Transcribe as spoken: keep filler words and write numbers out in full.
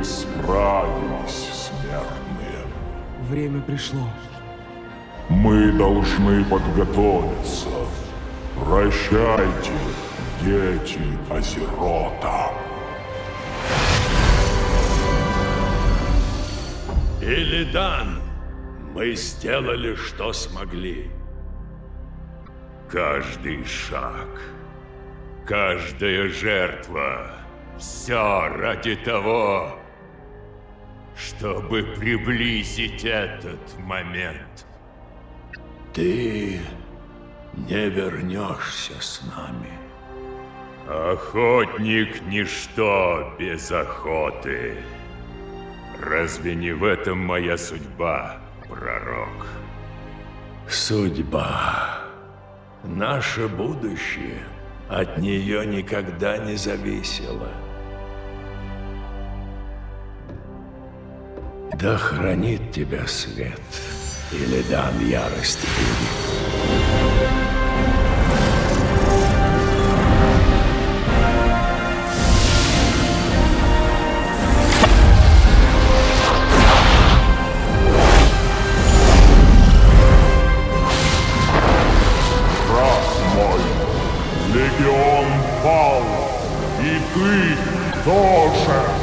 Вы справились, смертные. Время пришло. Мы должны подготовиться. Прощайте, дети Азерота. Илидан, мы сделали, что смогли. Каждый шаг, каждая жертва, все ради того, чтобы приблизить этот момент. Ты не вернешься с нами. Охотник — ничто без охоты. Разве не в этом моя судьба, пророк? Судьба. Наше будущее от нее никогда не зависело. Да хранит тебя свет, Илидан ярости будет. Легион пал, и ты тоже.